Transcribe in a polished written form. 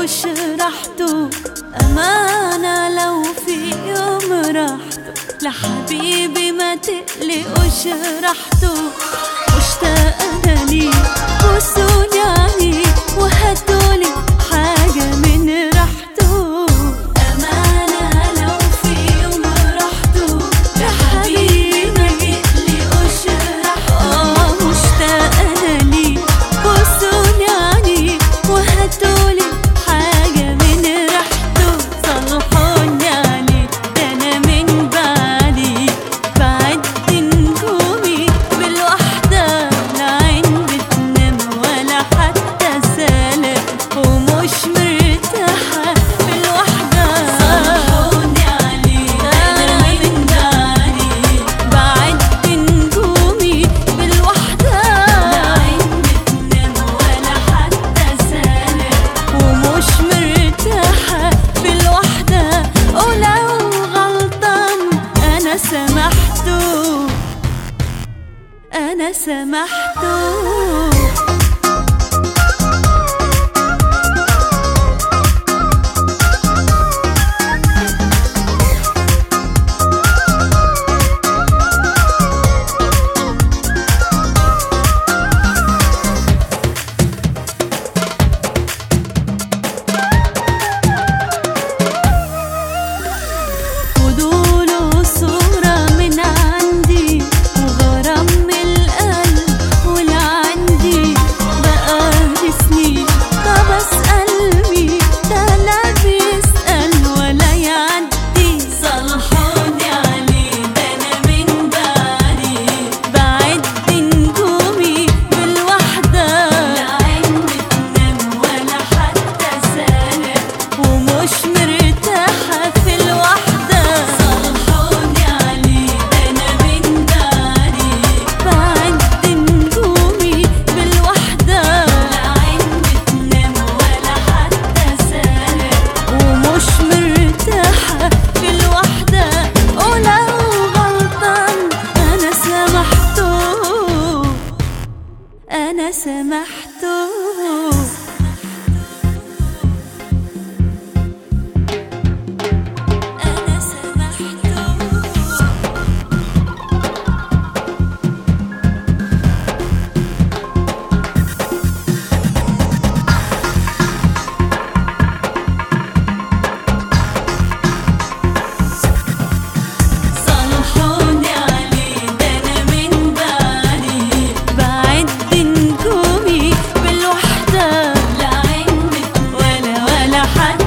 وشرحته أمانة لو في يوم رحته لحبيبي ما تقلقوش رحته. مشتاقة لي بوسوني عليه وهاتولي حاجة من ريحته. أمانة لو في يوم رحته لحبيبي ما تقلقوش رحته. مشتاقة لي بوسوني عليه وهاتولي حاجة من ريحته. صلحوني عليه ده أنا من بعدي بعد نجومي بالوحدة لا عين بتنام ولا حتى سلام ومش مرتاحة بالوحدة. صلحوني عليه ده أنا من بعدي بعد نجومي بالوحدة لا عين بتنام ولا حتى سلام ومش مرتاحة بالوحدة. ولو غلطان أنا سامحته أنا سامحته. خدوله صورة من عندي وغرام من القلب ولا عندي بقالي سنين. طب أسأل مين ده لا بيسأل ولا يعدي. صلحوني عليه ده أنا من بعدي بعد نجومي بالوحدة لا عين بتنام ولا حتى سلام ومش مرتاحة في الوحدة. صلحوني عليه ده أنا من بعدي بعد نجومي بالوحدة لا عين بتنام ولا حتى سلام ومش مرتاحة في الوحدة. ولو غلطان أنا سامحته أنا سامحته. أنا سامحته. صلحوني عليه ده أنا من بعدي بعد نجومي بالوحدة لا عين ولا حد